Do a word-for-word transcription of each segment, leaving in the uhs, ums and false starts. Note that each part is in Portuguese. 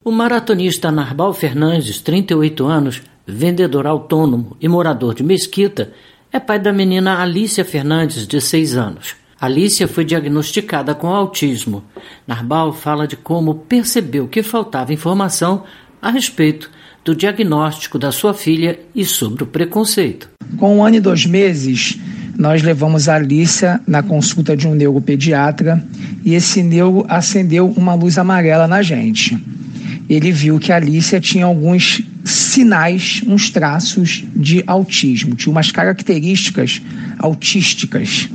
O maratonista Narbal Fernandes, trinta e oito anos, vendedor autônomo e morador de Mesquita, é pai da menina Alícia Fernandes, de seis anos. Alícia foi diagnosticada com autismo. Narbal fala de como percebeu que faltava informação a respeito do diagnóstico da sua filha e sobre o preconceito. Com um ano e dois meses, nós levamos a Alícia na consulta de um neuropediatra e esse neuro acendeu uma luz amarela na gente. Ele viu que a Alícia tinha alguns sinais, uns traços de autismo, tinha umas características autísticas.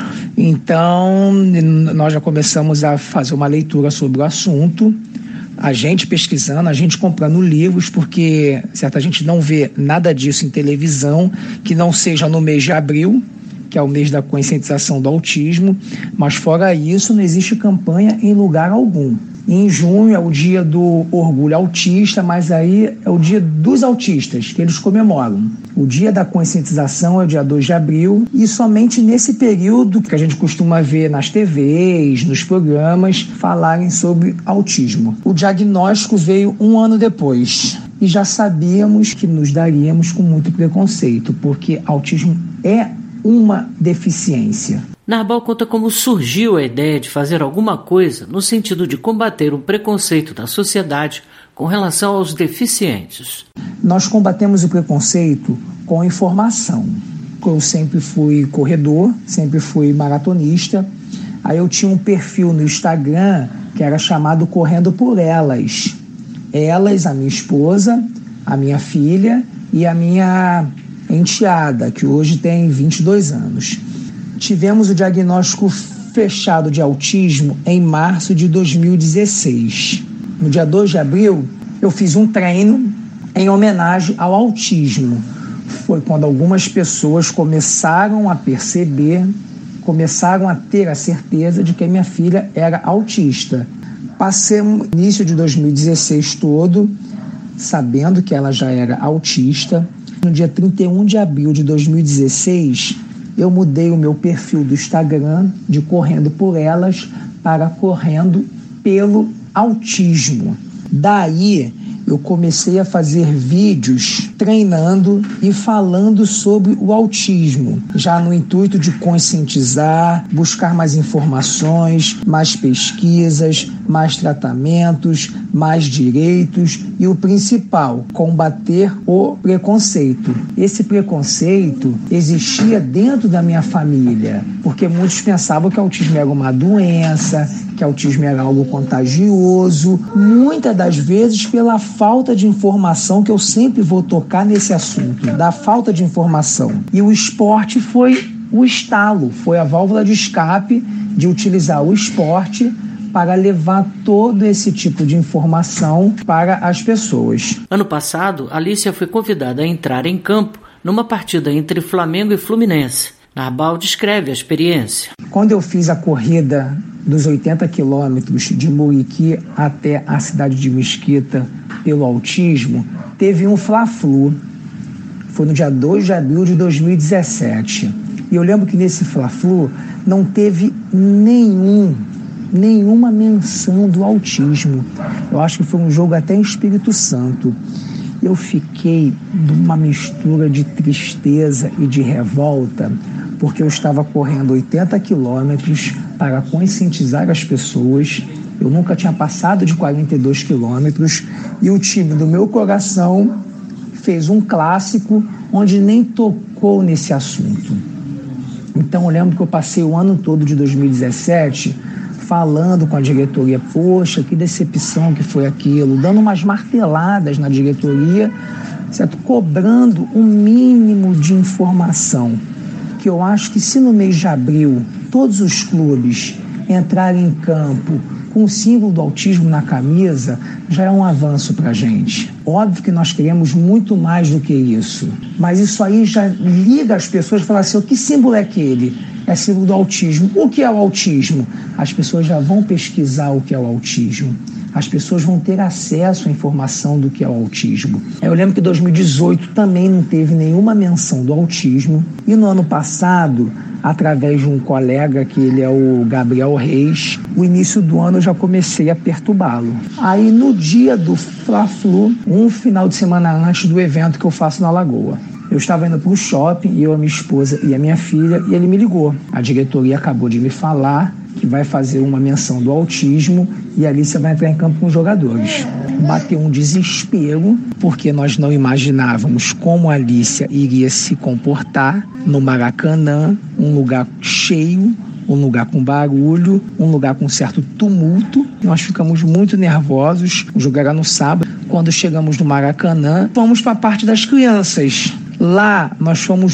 Então, nós já começamos a fazer uma leitura sobre o assunto, a gente pesquisando, a gente comprando livros, porque certa gente não vê nada disso em televisão, que não seja no mês de abril, que é o mês da conscientização do autismo, mas fora isso não existe campanha em lugar algum. Em junho é o dia do orgulho autista, mas aí é o dia dos autistas, que eles comemoram. O dia da conscientização é o dia dois de abril e somente nesse período que a gente costuma ver nas T Vs, nos programas, falarem sobre autismo. O diagnóstico veio um ano depois e já sabíamos que nos daríamos com muito preconceito, porque autismo é uma deficiência. Narbal conta como surgiu a ideia de fazer alguma coisa no sentido de combater o preconceito da sociedade com relação aos deficientes. Nós combatemos o preconceito com informação. Eu sempre fui corredor, sempre fui maratonista. Aí eu tinha um perfil no Instagram que era chamado Correndo por Elas. Elas, a minha esposa, a minha filha e a minha enteada, que hoje tem vinte e dois anos. Tivemos o diagnóstico fechado de autismo em março de dois mil e dezesseis. No dia dois de abril, eu fiz um treino em homenagem ao autismo. Foi quando algumas pessoas começaram a perceber, começaram a ter a certeza de que a minha filha era autista. Passei o início de dois mil e dezesseis todo sabendo que ela já era autista. No dia trinta e um de abril de dois mil e dezesseis, eu mudei o meu perfil do Instagram de Correndo por Elas para Correndo pelo Autismo. Daí eu comecei a fazer vídeos treinando e falando sobre o autismo, já no intuito de conscientizar, buscar mais informações, mais pesquisas, mais tratamentos, mais direitos e o principal, combater o preconceito. Esse preconceito existia dentro da minha família, porque muitos pensavam que autismo era uma doença, que autismo era algo contagioso, muitas das vezes pela falta de informação, que eu sempre vou tocar nesse assunto, da falta de informação. E o esporte foi o estalo, foi a válvula de escape de utilizar o esporte para levar todo esse tipo de informação para as pessoas. Ano passado, Alícia foi convidada a entrar em campo numa partida entre Flamengo e Fluminense. Narbal descreve a experiência. Quando eu fiz a corrida dos oitenta quilômetros de Muriqui até a cidade de Mesquita pelo autismo, teve um Fla-Flu. Foi no dia dois de abril de dois mil e dezessete. E eu lembro que nesse Fla-Flu não teve nenhum, nenhuma menção do autismo. Eu acho que foi um jogo até em Espírito Santo. Eu fiquei numa mistura de tristeza e de revolta, porque eu estava correndo oitenta quilômetros para conscientizar as pessoas. Eu nunca tinha passado de quarenta e dois quilômetros e o time do meu coração fez um clássico onde nem tocou nesse assunto. Então eu lembro que eu passei o ano todo de dois mil e dezessete falando com a diretoria, poxa, que decepção que foi aquilo, dando umas marteladas na diretoria, certo? Cobrando um mínimo de informação. Que eu acho que se no mês de abril todos os clubes entrarem em campo com o símbolo do autismo na camisa, já é um avanço para a gente. Óbvio que nós queremos muito mais do que isso, mas isso aí já liga as pessoas e fala assim, que símbolo é aquele? É símbolo do autismo. O que é o autismo? As pessoas já vão pesquisar o que é o autismo. as pessoas vão ter acesso à informação do que é o autismo. Eu lembro que em dois mil e dezoito também não teve nenhuma menção do autismo, e no ano passado, através de um colega, que ele é o Gabriel Reis, o início do ano eu já comecei a perturbá-lo. Aí no dia do Fla-Flu, um final de semana antes do evento que eu faço na Lagoa, eu estava indo para o shopping, eu, a minha esposa e a minha filha, e ele me ligou. A diretoria acabou de me falar que vai fazer uma menção do autismo e a Alicia vai entrar em campo com os jogadores. Bateu um desespero, porque nós não imaginávamos como a Alicia iria se comportar no Maracanã, um lugar cheio, um lugar com barulho, um lugar com certo tumulto. Nós ficamos muito nervosos. O jogo era no sábado. Quando chegamos no Maracanã, fomos para a parte das crianças. Lá nós fomos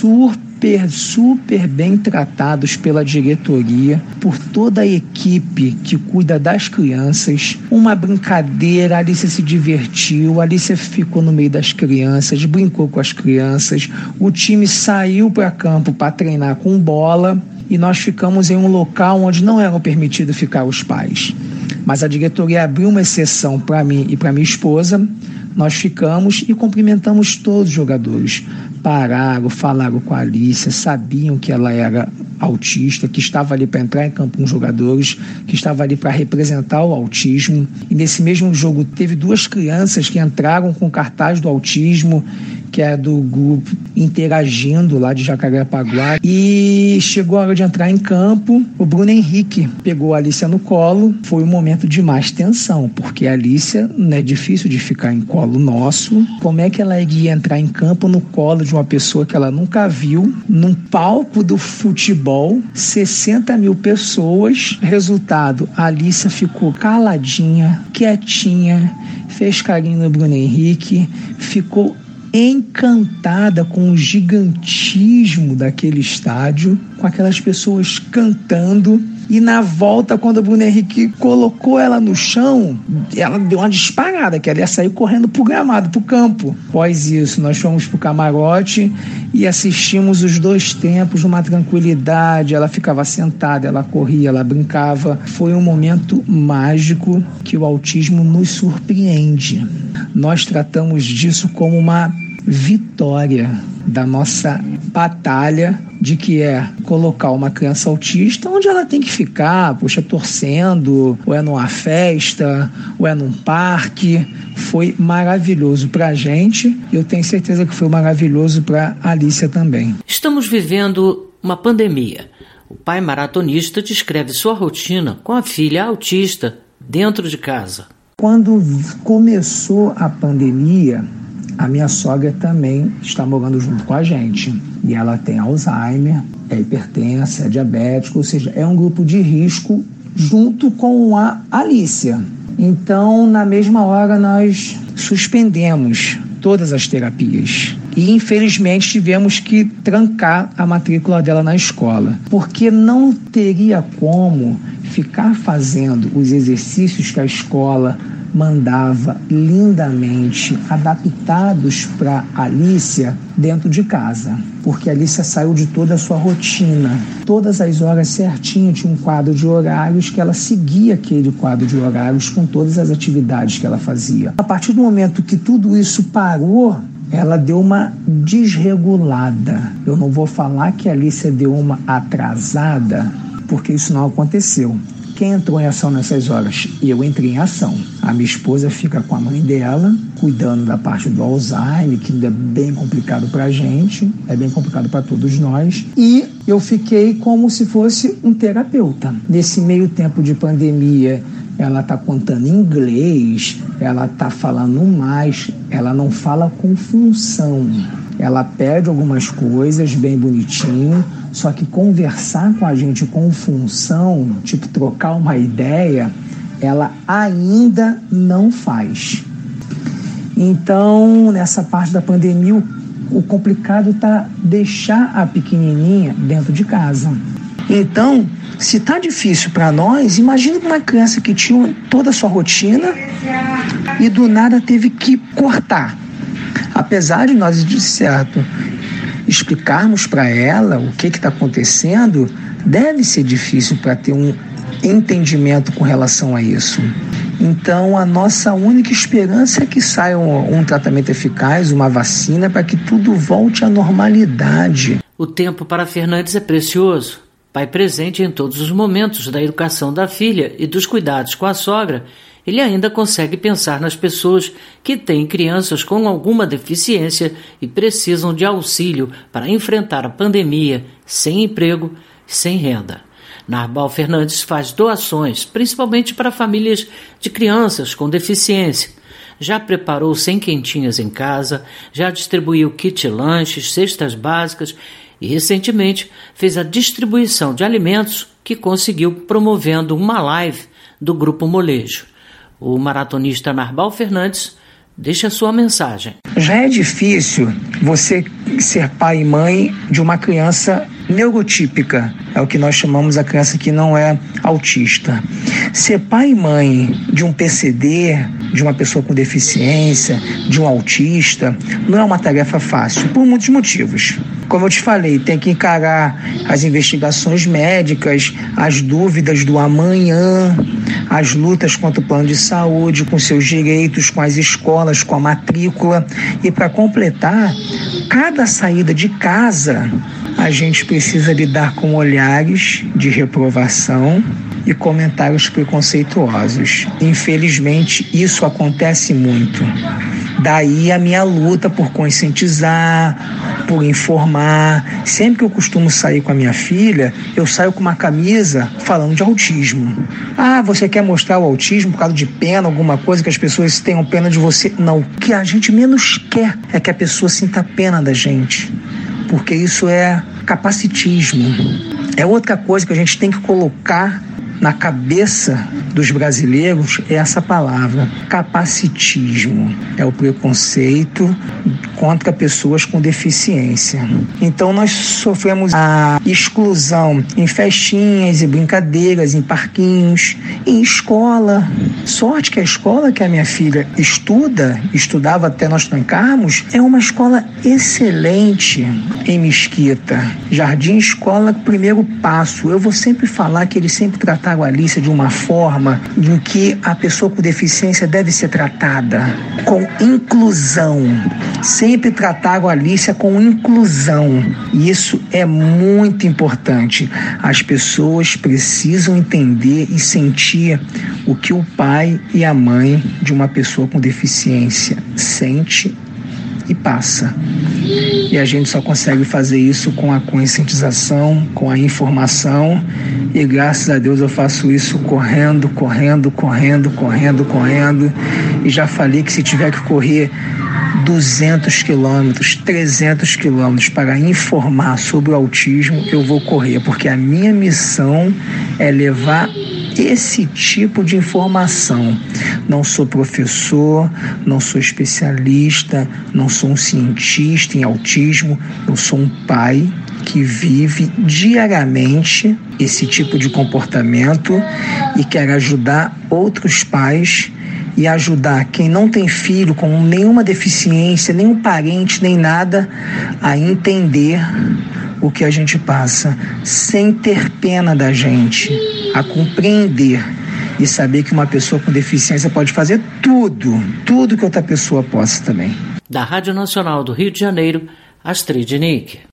super, super bem tratados pela diretoria, por toda a equipe que cuida das crianças. Uma brincadeira, a Alicia se divertiu, a Alicia ficou no meio das crianças, brincou com as crianças. O time saiu para campo para treinar com bola e nós ficamos em um local onde não eram permitidos ficar os pais. Mas a diretoria abriu uma exceção para mim e para minha esposa. Nós ficamos e cumprimentamos todos os jogadores. Pararam, falaram com a Alicia, sabiam que ela era autista, que estava ali para entrar em campo com os jogadores, que estava ali para representar o autismo. E nesse mesmo jogo teve duas crianças que entraram com cartaz do autismo, que é do grupo Interagindo, lá de Jacarepaguá. E chegou a hora de entrar em campo, o Bruno Henrique pegou a Alicia no colo. Foi um momento de mais tensão, porque a Alicia não é difícil de ficar em colo nosso. Como é que ela iria entrar em campo no colo de uma pessoa que ela nunca viu, num palco do futebol, sessenta mil pessoas? Resultado, a Alicia ficou caladinha, quietinha, fez carinho no Bruno Henrique, ficou encantada com o gigantismo daquele estádio, com aquelas pessoas cantando. E na volta, quando o Bruno Henrique colocou ela no chão, ela deu uma disparada, que ela ia sair correndo pro gramado, pro campo. Após isso, nós fomos pro camarote e assistimos os dois tempos numa tranquilidade. Ela ficava sentada, ela corria, ela brincava. Foi um momento mágico que o autismo nos surpreende. Nós tratamos disso como uma vitória da nossa batalha, de que é colocar uma criança autista onde ela tem que ficar, poxa, torcendo, ou é numa festa, ou é num parque. Foi maravilhoso pra gente, e eu tenho certeza que foi maravilhoso pra Alicia também. Estamos vivendo uma pandemia. O pai maratonista descreve sua rotina com a filha autista dentro de casa. Quando começou a pandemia, a minha sogra também está morando junto com a gente. E ela tem Alzheimer, é hipertensa, é diabética, ou seja, é um grupo de risco junto com a Alicia. Então, na mesma hora, nós suspendemos todas as terapias. E, infelizmente, tivemos que trancar a matrícula dela na escola, porque não teria como ficar fazendo os exercícios que a escola mandava lindamente, adaptados para Alicia dentro de casa, porque a Alicia saiu de toda a sua rotina. Todas as horas certinho tinha um quadro de horários que ela seguia aquele quadro de horários com todas as atividades que ela fazia. A partir do momento que tudo isso parou, ela deu uma desregulada. Eu não vou falar que a Alicia deu uma atrasada, porque isso não aconteceu. Quem entrou em ação nessas horas? Eu entrei em ação. A minha esposa fica com a mãe dela, cuidando da parte do Alzheimer, que é bem complicado para a gente, é bem complicado para todos nós. E eu fiquei como se fosse um terapeuta. Nesse meio tempo de pandemia, ela está contando inglês, ela está falando mais, ela não fala com função. Ela pede algumas coisas bem bonitinho, só que conversar com a gente com função, tipo trocar uma ideia, ela ainda não faz. Então, nessa parte da pandemia, o, o complicado está deixar a pequenininha dentro de casa. Então, se tá difícil para nós, imagina uma criança que tinha toda a sua rotina e do nada teve que cortar. Apesar de nós, de certo, explicarmos para ela o que está acontecendo, deve ser difícil para ter um entendimento com relação a isso. Então, a nossa única esperança é que saia um, um tratamento eficaz, uma vacina, para que tudo volte à normalidade. O tempo para Fernandes é precioso. Pai presente em todos os momentos da educação da filha e dos cuidados com a sogra, ele ainda consegue pensar nas pessoas que têm crianças com alguma deficiência e precisam de auxílio para enfrentar a pandemia, sem emprego e sem renda. Narbal Fernandes faz doações, principalmente para famílias de crianças com deficiência. Já preparou cem quentinhas em casa, já distribuiu kit lanches, cestas básicas e recentemente fez a distribuição de alimentos que conseguiu promovendo uma live do Grupo Molejo. O maratonista Narbal Fernandes deixa sua mensagem. Já é difícil você ser pai e mãe de uma criança neurotípica, é o que nós chamamos a criança que não é autista. Ser pai e mãe de um P C D, de uma pessoa com deficiência, de um autista, não é uma tarefa fácil, por muitos motivos. Como eu te falei, tem que encarar as investigações médicas, as dúvidas do amanhã, as lutas contra o plano de saúde, com seus direitos, com as escolas, com a matrícula. E para completar, cada saída de casa, a gente precisa lidar com olhares de reprovação e comentários preconceituosos. Infelizmente, isso acontece muito. Daí a minha luta por conscientizar, por informar. Sempre que eu costumo sair com a minha filha, eu saio com uma camisa falando de autismo. Ah, você quer mostrar o autismo por causa de pena, alguma coisa, que as pessoas tenham pena de você? Não. O que a gente menos quer é que a pessoa sinta pena da gente, porque isso é capacitismo. É outra coisa que a gente tem que colocar na cabeça dos brasileiros, é essa palavra, capacitismo. É o preconceito contra pessoas com deficiência. Então nós sofremos a exclusão em festinhas e brincadeiras, em parquinhos, em escola. Sorte que a escola que a minha filha estuda, estudava até nós trancarmos, é uma escola excelente em Mesquita. Jardim Escola, primeiro passo. Eu vou sempre falar que eles sempre trataram a Alicia de uma forma em que a pessoa com deficiência deve ser tratada com inclusão. Sempre trataram a Alicia com inclusão. E isso é muito importante. As pessoas precisam entender e sentir o que o pai e a mãe de uma pessoa com deficiência sente e passa. E a gente só consegue fazer isso com a conscientização, com a informação, e graças a Deus eu faço isso correndo, correndo, correndo, correndo, correndo, e já falei que se tiver que correr duzentos quilômetros, trezentos quilômetros para informar sobre o autismo, eu vou correr, porque a minha missão é levar esse tipo de informação. Não sou professor, não sou especialista, não sou um cientista em autismo, eu sou um pai que vive diariamente esse tipo de comportamento e quer ajudar outros pais e ajudar quem não tem filho com nenhuma deficiência, nenhum parente, nem nada, a entender o que a gente passa, sem ter pena da gente, a compreender e saber que uma pessoa com deficiência pode fazer tudo, tudo que outra pessoa possa também. Da Rádio Nacional do Rio de Janeiro, Astrid Nick.